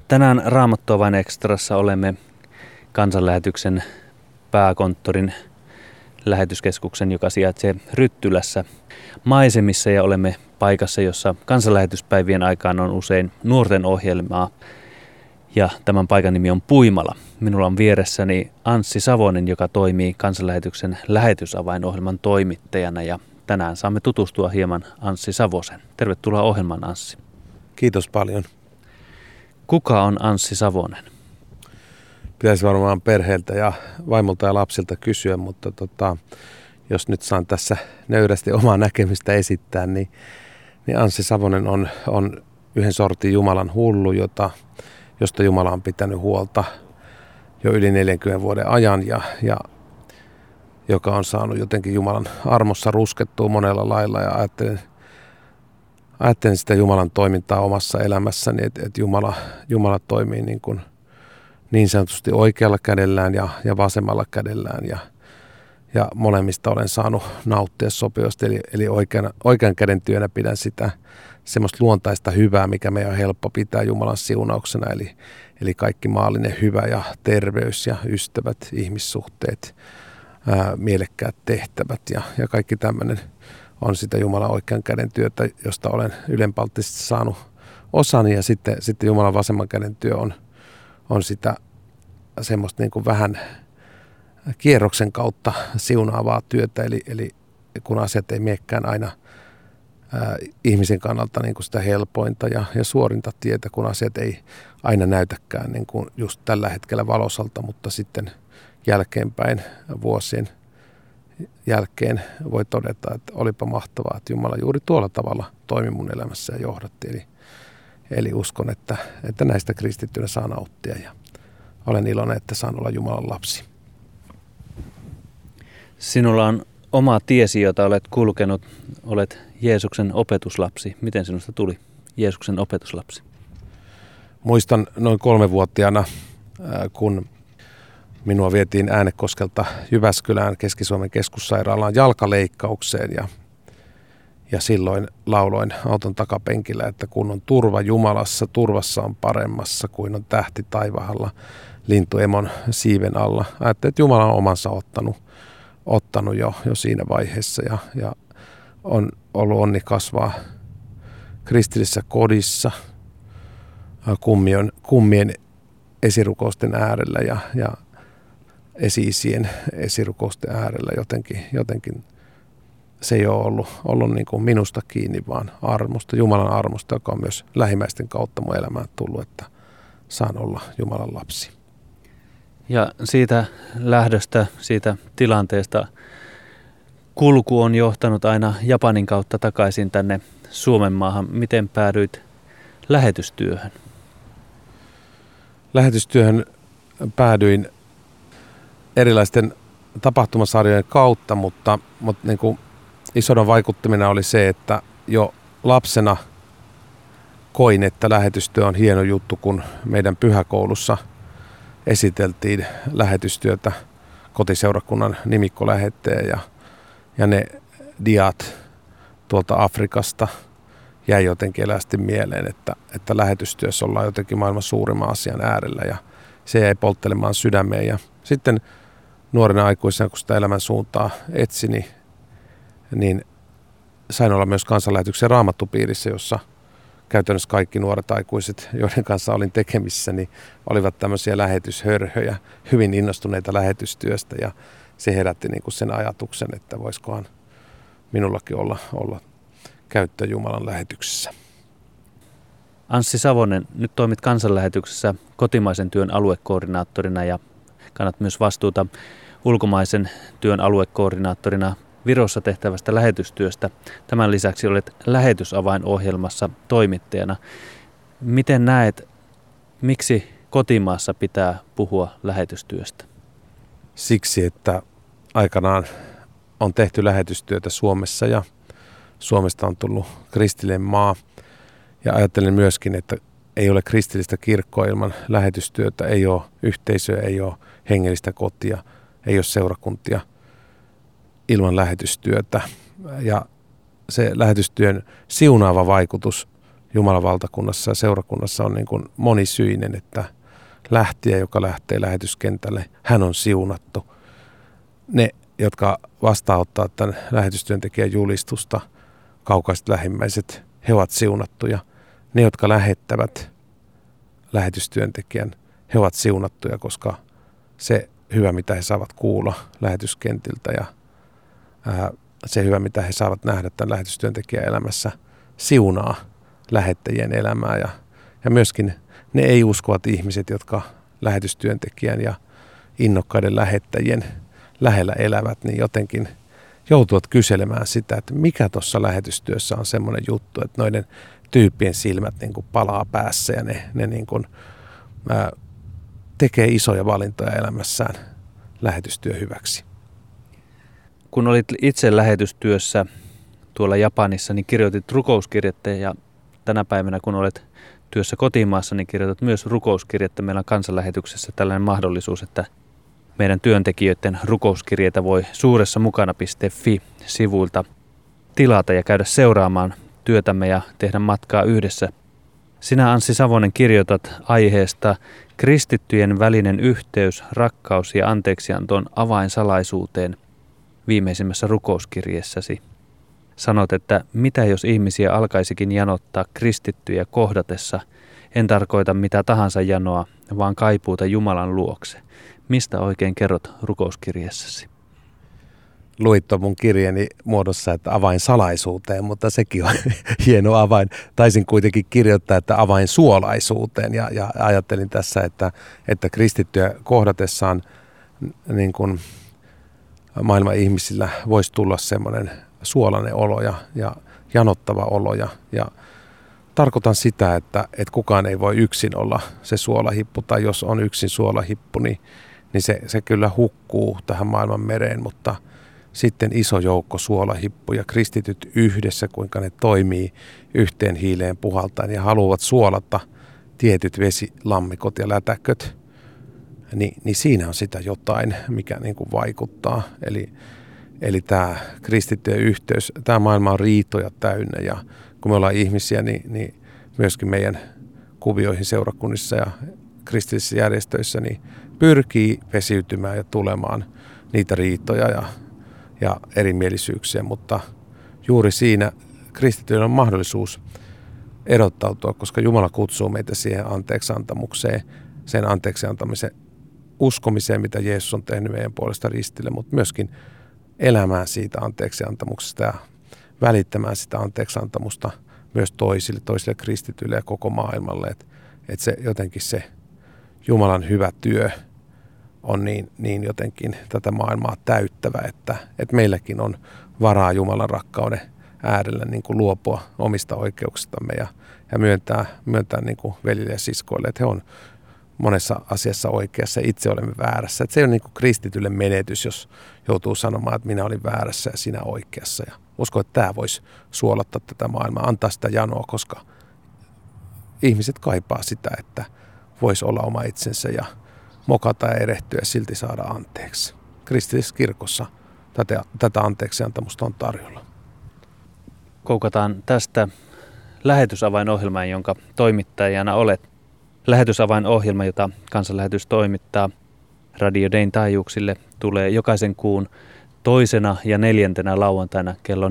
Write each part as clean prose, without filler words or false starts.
Tänään Raamattua vain ekstrassa olemme Kansanlähetyksen pääkonttorin lähetyskeskuksen, joka sijaitsee Ryttylässä maisemissa, ja olemme paikassa, jossa kansanlähetyspäivien aikaan on usein nuorten ohjelmaa, ja tämän paikan nimi on Puimala. Minulla on vieressäni Anssi Savonen, joka toimii Kansanlähetyksen lähetysavainohjelman toimittajana, ja tänään saamme tutustua hieman Anssi Savosen. Tervetuloa ohjelmaan, Anssi. Kiitos paljon. Kuka on Anssi Savonen? Pitäisi varmaan perheeltä ja vaimolta ja lapsilta kysyä, mutta jos nyt saan tässä nöyrästi omaa näkemystä esittää, niin Anssi Savonen on yhden sortin Jumalan hullu, josta Jumala on pitänyt huolta jo yli 40 vuoden ajan ja joka on saanut jotenkin Jumalan armossa ruskettua monella lailla, ja ajattelen sitä Jumalan toimintaa omassa elämässäni, että Jumala toimii niin sanotusti oikealla kädellään ja vasemmalla kädellään, ja molemmista olen saanut nauttia sopivasti, eli oikean käden työnä pidän sitä semmoista luontaista hyvää, mikä meidän on helppo pitää Jumalan siunauksena, eli kaikki maallinen hyvä ja terveys ja ystävät, ihmissuhteet, mielekkäät tehtävät ja kaikki tämmöinen on sitä Jumalan oikean käden työtä, josta olen ylenpalttisesti saanut osani, ja sitten Jumalan vasemman käden työ on sitä semmoista niin kuin vähän kierroksen kautta siunaavaa työtä, eli kun asiat ei menekään aina ihmisen kannalta niin kuin sitä helpointa ja suorinta tietä, kun asiat ei aina näytäkään niin kuin just tällä hetkellä valosalta, mutta sitten jälkeenpäin vuosien jälkeen voi todeta, että olipa mahtavaa, että Jumala juuri tuolla tavalla toimi mun elämässä ja johdatti. Eli uskon, että näistä kristittynä saa nauttia, ja olen iloinen, että saan olla Jumalan lapsi. Sinulla on oma tiesi, jota olet kulkenut. Olet Jeesuksen opetuslapsi. Miten sinusta tuli Jeesuksen opetuslapsi? Muistan noin 3-vuotiaana, kun minua vietiin Äänekoskelta Jyväskylään Keski-Suomen keskussairaalaan jalkaleikkaukseen, ja silloin lauloin auton takapenkillä, että kun on turva Jumalassa, turvassa on paremmassa kuin on tähti taivahalla lintuemon siiven alla. Ajattelin, että Jumala on omansa ottanut jo siinä vaiheessa, ja on ollut onni kasvaa kristillisessä kodissa kummien esirukousten äärellä ja esi-isien esirukousten äärellä. Jotenkin se ei ole ollut niin kuin minusta kiinni, vaan armosta, Jumalan armosta, joka on myös lähimmäisten kautta mun elämään tullut, että saan olla Jumalan lapsi. Ja siitä lähdöstä, siitä tilanteesta kulku on johtanut aina Japanin kautta takaisin tänne Suomen maahan. Miten päädyit lähetystyöhön? Lähetystyöhön päädyin erilaisten tapahtumasarjojen kautta, mutta niin kuin isona vaikuttaminen oli se, että jo lapsena koin, että lähetystyö on hieno juttu, kun meidän pyhäkoulussa esiteltiin lähetystyötä kotiseurakunnan nimikkolähetteen, ja ne diat tuolta Afrikasta jäi jotenkin elästi mieleen, että lähetystyössä ollaan jotenkin maailman suurimman asian äärellä, ja se jäi polttelemaan sydämeen. Ja sitten nuorena aikuisena, kun sitä elämän suuntaa etsi, niin sain olla myös Kansanlähetyksen raamattupiirissä, jossa käytännössä kaikki nuoret aikuiset, joiden kanssa olin tekemissä, niin olivat tämmöisiä lähetyshörhöjä, hyvin innostuneita lähetystyöstä, ja se herätti niin kuin sen ajatuksen, että voisikohan minullakin olla käyttö Jumalan lähetyksessä. Anssi Savonen, nyt toimit Kansanlähetyksessä kotimaisen työn aluekoordinaattorina ja kannat myös vastuuta ulkomaisen työn aluekoordinaattorina Virossa tehtävästä lähetystyöstä. Tämän lisäksi olet lähetysavainohjelmassa toimittajana. Miten näet, miksi kotimaassa pitää puhua lähetystyöstä? Siksi, että aikanaan on tehty lähetystyötä Suomessa, ja Suomesta on tullut kristillinen maa. Ja ajattelen myöskin, että ei ole kristillistä kirkkoa ilman lähetystyötä, ei ole yhteisöä, ei ole hengellistä kotia, ei ole seurakuntia ilman lähetystyötä. Ja se lähetystyön siunaava vaikutus Jumalan valtakunnassa ja seurakunnassa on niin kuin monisyinen, että lähtijä, joka lähtee lähetyskentälle, hän on siunattu. Ne, jotka vastaanottaa tämän lähetystyöntekijän julistusta, kaukaiset lähimmäiset, he ovat siunattuja. Ne, jotka lähettävät lähetystyöntekijän, he ovat siunattuja, koska se hyvä, mitä he saavat kuulla lähetyskentiltä ja se hyvä, mitä he saavat nähdä tämän lähetystyöntekijän elämässä, siunaa lähettäjien elämää. Ja myöskin ne ei-uskovat ihmiset, jotka lähetystyöntekijän ja innokkaiden lähettäjien lähellä elävät, niin jotenkin joutuvat kyselemään sitä, että mikä tuossa lähetystyössä on semmoinen juttu, että noiden tyyppien silmät niin kuin palaa päässä ja ne niin kuin, tekee isoja valintoja elämässään lähetystyö hyväksi. Kun olit itse lähetystyössä tuolla Japanissa, niin kirjoitit rukouskirjettä ja tänä päivänä, kun olet työssä kotimaassa, niin kirjoitat myös rukouskirjettä. Meillä on kansanlähetyksessä tällainen mahdollisuus, että meidän työntekijöiden rukouskirjeitä voi suuressamukana.fi-sivuilta tilata ja käydä seuraamaan työtämme ja tehdä matkaa yhdessä. Sinä, Anssi Savonen, kirjoitat aiheesta kristittyjen välinen yhteys, rakkaus ja anteeksianto on avainsalaisuuteen viimeisimmässä rukouskirjeessäsi. Sanot, että mitä jos ihmisiä alkaisikin janottaa kristittyjä kohdatessa, en tarkoita mitä tahansa janoa, vaan kaipuuta Jumalan luokse. Mistä oikein kerrot rukouskirjeessäsi? Luit mun kirjeni muodossa, että avain salaisuuteen, mutta sekin on hieno avain. Taisin kuitenkin kirjoittaa, että avain suolaisuuteen ja ajattelin tässä, että kristittyjä kohdatessaan niin kuin maailman ihmisillä voisi tulla semmoinen suolainen olo ja janottava olo. Ja tarkoitan sitä, että kukaan ei voi yksin olla se suolahippu, tai jos on yksin suolahippu, niin se kyllä hukkuu tähän maailman mereen, mutta sitten iso joukko suolahippuja, kristityt yhdessä, kuinka ne toimii yhteen hiileen puhaltaen ja haluavat suolata tietyt vesilammikot ja lätäköt, niin siinä on sitä jotain, mikä niin kuin vaikuttaa. Eli tämä kristittyjen yhteys, tämä maailma on riitoja täynnä ja kun me ollaan ihmisiä, niin myöskin meidän kuvioihin seurakunnissa ja kristillisissä järjestöissä niin pyrkii pesiytymään ja tulemaan niitä riitoja ja erimielisyyksiä, mutta juuri siinä kristityillä on mahdollisuus erottautua, koska Jumala kutsuu meitä siihen anteeksiantamukseen, sen anteeksiantamisen uskomiseen, mitä Jeesus on tehnyt meidän puolesta ristille, mutta myöskin elämään siitä anteeksiantamuksesta ja välittämään sitä anteeksiantamusta myös toisille kristityille ja koko maailmalle. Että se jotenkin se Jumalan hyvä työ on niin jotenkin tätä maailmaa täyttävä, että meilläkin on varaa Jumalan rakkauden äärellä niin kuin luopua omista oikeuksistamme ja myöntää niin kuin veljille ja siskoille, että he on monessa asiassa oikeassa ja itse olemme väärässä. Että se on niin kuin kristitylle menetys, jos joutuu sanomaan, että minä olin väärässä ja sinä oikeassa. Ja uskon, että tämä voisi suolattaa tätä maailmaa, antaa sitä janoa, koska ihmiset kaipaa sitä, että voisi olla oma itsensä ja mokata ja erehtyä ja silti saada anteeksi. Kristillisessä kirkossa tätä anteeksiantamusta on tarjolla. Koukataan tästä lähetysavainohjelmaan, jonka toimittajana olet. Lähetysavainohjelma, jota Kansanlähetys toimittaa Radio Dayn taajuuksille, tulee jokaisen kuun 2. ja 4. lauantaina kello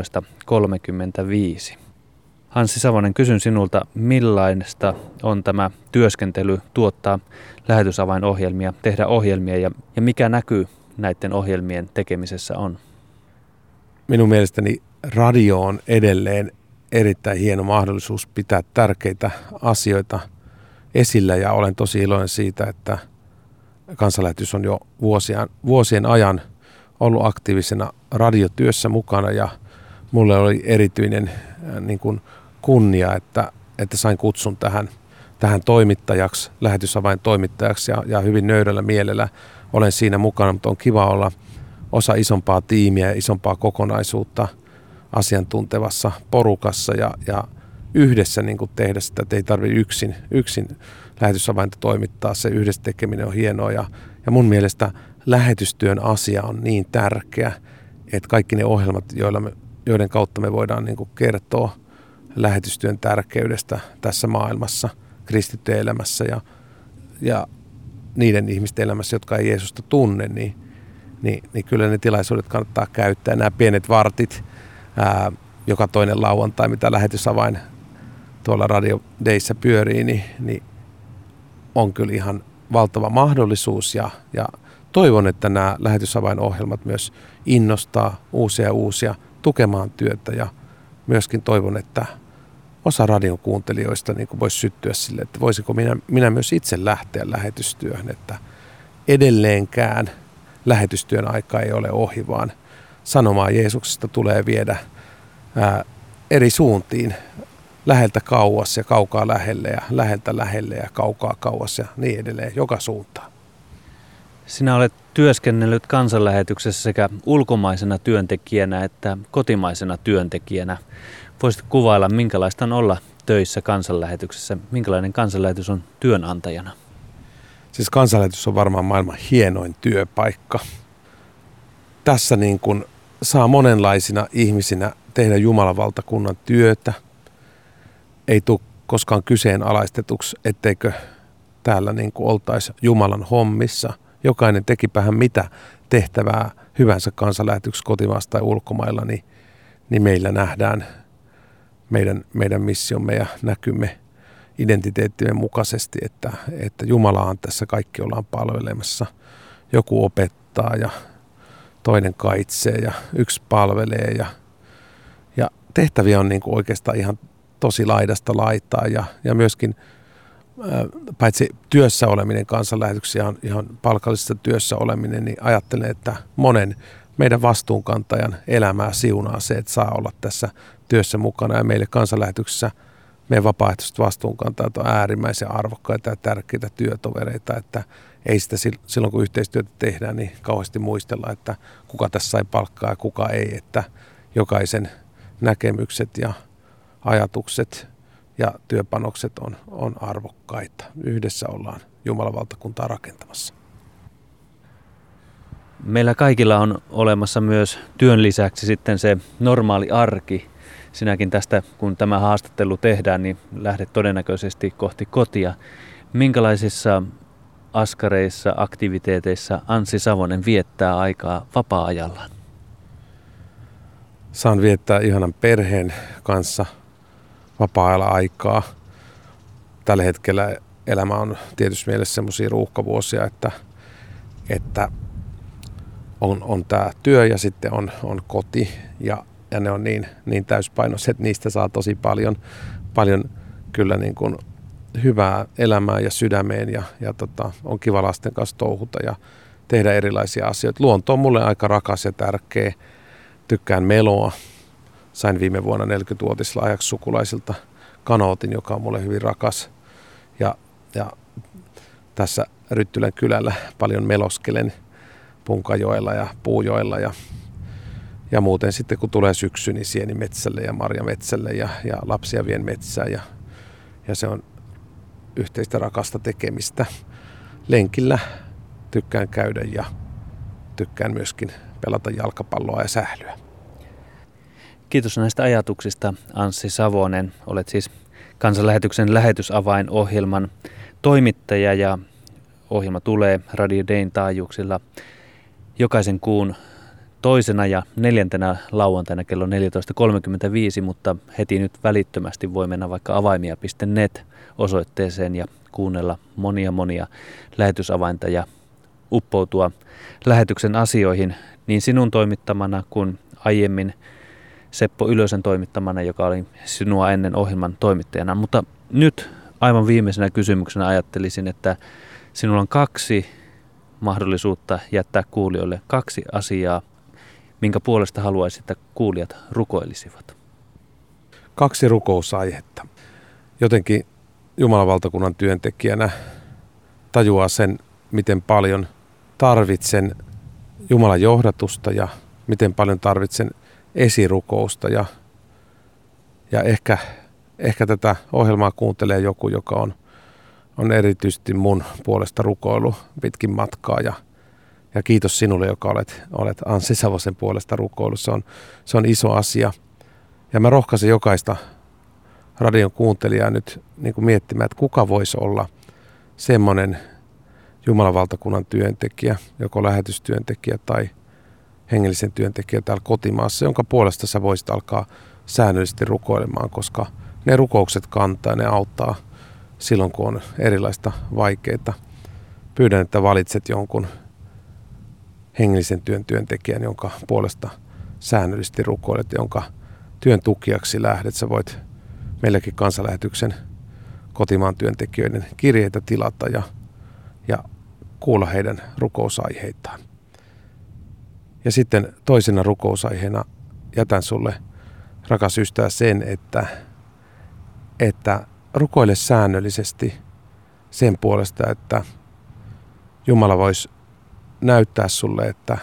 14.35. Anssi Savonen, kysyn sinulta, millaista on tämä työskentely tuottaa lähetysavainohjelmia, tehdä ohjelmia ja mikä näkyy näiden ohjelmien tekemisessä on? Minun mielestäni radio on edelleen erittäin hieno mahdollisuus pitää tärkeitä asioita esillä ja olen tosi iloinen siitä, että Kansanlähetys on jo vuosien ajan ollut aktiivisena radiotyössä mukana ja mulle oli erityinen niin kuin kunnia, että sain kutsun tähän toimittajaksi, lähetysavaintoimittajaksi ja hyvin nöyrällä mielellä olen siinä mukana, mutta on kiva olla osa isompaa tiimiä ja isompaa kokonaisuutta asiantuntevassa porukassa ja yhdessä niin kuin tehdä sitä, että ei tarvitse yksin lähetysavainta toimittaa, se yhdessä tekeminen on hienoa ja mun mielestä lähetystyön asia on niin tärkeä, että kaikki ne ohjelmat, joiden kautta me voidaan niin kuin kertoa lähetystyön tärkeydestä tässä maailmassa, kristittyjen elämässä ja niiden ihmisten elämässä, jotka ei Jeesusta tunne, niin kyllä ne tilaisuudet kannattaa käyttää. Nämä pienet vartit, joka toinen lauantai, mitä lähetysavain tuolla Radio Dayssä pyörii, niin on kyllä ihan valtava mahdollisuus ja toivon, että nämä lähetysavainohjelmat myös innostaa uusia tukemaan työtä ja myöskin toivon, että osa radion kuuntelijoista niin voisi syttyä sille, että voisiko minä myös itse lähteä lähetystyöhön, että edelleenkään lähetystyön aika ei ole ohi, vaan sanomaa Jeesuksesta tulee viedä eri suuntiin, läheltä kauas ja kaukaa lähelle ja läheltä lähelle ja kaukaa kauas ja niin edelleen, joka suuntaan. Sinä olet työskennellyt kansanlähetyksessä sekä ulkomaisena työntekijänä että kotimaisena työntekijänä. Voisitko kuvailla, minkälaista on olla töissä kansanlähetyksessä? Minkälainen kansanlähetys on työnantajana? Siis kansanlähetys on varmaan maailman hienoin työpaikka. Tässä niin kuin saa monenlaisina ihmisinä tehdä Jumalan valtakunnan työtä. Ei tule koskaan kyseenalaistetuksi, etteikö täällä niin kuin oltaisi Jumalan hommissa. Jokainen tekipähän mitä tehtävää hyvänsä kansanlähetyksessä kotimaassa tai ulkomailla, niin meillä nähdään meidän missiomme ja näkymme identiteettimme mukaisesti, että Jumalaahan tässä kaikki ollaan palvelemassa. Joku opettaa ja toinen kaitsee ja yksi palvelee ja tehtäviä on niin kuin oikeastaan ihan tosi laidasta laitaa ja myöskin paitsi työssä oleminen kansanlähetyksessä ihan palkallisessa työssä oleminen, niin ajattelen, että monen meidän vastuunkantajan elämää siunaa se, että saa olla tässä työssä mukana. Ja meille kansanlähetyksessä meidän vapaaehtoiset vastuunkantajat on äärimmäisen arvokkaita ja tärkeitä työtovereita, että ei sitä silloin kun yhteistyötä tehdään, niin kauheasti muistella, että kuka tässä sai palkkaa ja kuka ei, että jokaisen näkemykset ja ajatukset ja työpanokset on arvokkaita. Yhdessä ollaan Jumalan valtakuntaa rakentamassa. Meillä kaikilla on olemassa myös työn lisäksi sitten se normaali arki. Sinäkin tästä, kun tämä haastattelu tehdään, niin lähdet todennäköisesti kohti kotia. Minkälaisissa askareissa, aktiviteeteissa Anssi Savonen viettää aikaa vapaa-ajallaan? Saan viettää ihanan perheen kanssa vapaa-ajalla aikaa. Tällä hetkellä elämä on tietysti mielessä semmoisia ruuhkavuosia, että on tämä työ ja sitten on koti ja ne on niin täyspainoiset, että niistä saa tosi paljon kyllä niin kuin hyvää elämää ja sydämeen ja on kiva lasten kanssa touhuta ja tehdä erilaisia asioita. Luonto on mulle aika rakas ja tärkeä. Tykkään meloa. Sain viime vuonna 40-vuotislahjaksi sukulaisilta kanootin, joka on mulle hyvin rakas. Ja tässä Ryttylän kylällä paljon meloskelen Punkajoella ja Puujoella ja muuten sitten kun tulee syksy, niin sienimetsälle ja marjametsälle ja lapsia vien metsään ja se on yhteistä rakasta tekemistä. Lenkillä tykkään käydä ja tykkään myöskin pelata jalkapalloa ja sählyä. Kiitos näistä ajatuksista, Anssi Savonen. Olet siis kansanlähetyksen lähetysavainohjelman toimittaja ja ohjelma tulee Radio Dayn taajuuksilla jokaisen kuun toisena ja neljäntenä lauantaina kello 14.35, mutta heti nyt välittömästi voi mennä vaikka avaimia.net osoitteeseen ja kuunnella monia lähetysavainta ja uppoutua lähetyksen asioihin niin sinun toimittamana kuin aiemmin Seppo Ylösen toimittamana, joka oli sinua ennen ohjelman toimittajana. Mutta nyt aivan viimeisenä kysymyksenä ajattelisin, että sinulla on 2 mahdollisuutta jättää kuulijoille 2 asiaa, minkä puolesta haluaisit, että kuulijat rukoilisivat. 2 rukousaihetta. Jotenkin Jumalan valtakunnan työntekijänä tajuaa sen, miten paljon tarvitsen Jumalan johdatusta ja miten paljon tarvitsen esirukousta. Ja ehkä tätä ohjelmaa kuuntelee joku, joka on erityisesti mun puolesta rukoilu pitkin matkaa. Ja kiitos sinulle, joka olet Anssi Savosen puolesta rukoilu. Se on iso asia. Ja mä rohkaisen jokaista radion kuuntelijaa nyt niin kuin miettimään, että kuka voisi olla semmoinen Jumalan valtakunnan työntekijä, joko lähetystyöntekijä tai hengellisen työntekijä täällä kotimaassa, jonka puolesta sä voisit alkaa säännöllisesti rukoilemaan, koska ne rukoukset kantaa ja ne auttaa silloin, kun on erilaista vaikeita. Pyydän, että valitset jonkun hengellisen työn työntekijän, jonka puolesta säännöllisesti rukoilet, jonka työn tukijaksi lähdet. Sä voit meilläkin Kansanlähetyksen kotimaan työntekijöiden kirjeitä tilata ja kuulla heidän rukousaiheitaan. Ja sitten toisena rukousaiheena jätän sulle, rakas ystävä, sen, että rukoile säännöllisesti sen puolesta, että Jumala voisi näyttää sulle, että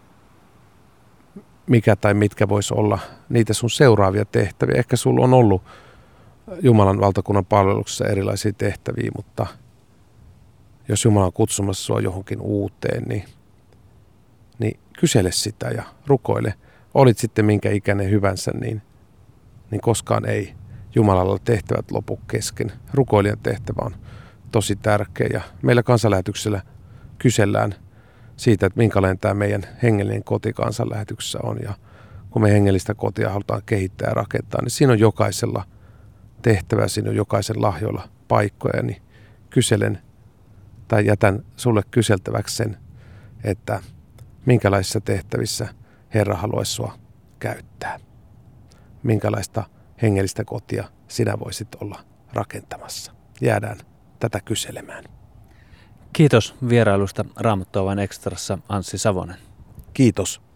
mikä tai mitkä voisi olla niitä sun seuraavia tehtäviä. Ehkä sulla on ollut Jumalan valtakunnan palveluksessa erilaisia tehtäviä, mutta jos Jumala on kutsumassa sua johonkin uuteen, niin kysele sitä ja rukoile. Olit sitten minkä ikäinen hyvänsä, niin koskaan ei Jumalalla tehtävät lopu kesken. Rukoilijan tehtävä on tosi tärkeä ja meillä Kansanlähetyksellä kysellään siitä, että minkälainen tämä meidän hengellinen koti Kansanlähetyksessä on. Ja kun me hengellistä kotia halutaan kehittää ja rakentaa, niin siinä on jokaisella tehtävä, siinä on jokaisen lahjoilla paikkoja, niin kyselen tai jätän sulle kyseltäväksi sen, että minkälaisissa tehtävissä Herra haluaisi sua käyttää. Minkälaista hengellistä kotia sinä voisit olla rakentamassa. Jäädään tätä kyselemään. Kiitos vierailusta Raamattua vain ekstrassa, Anssi Savonen. Kiitos.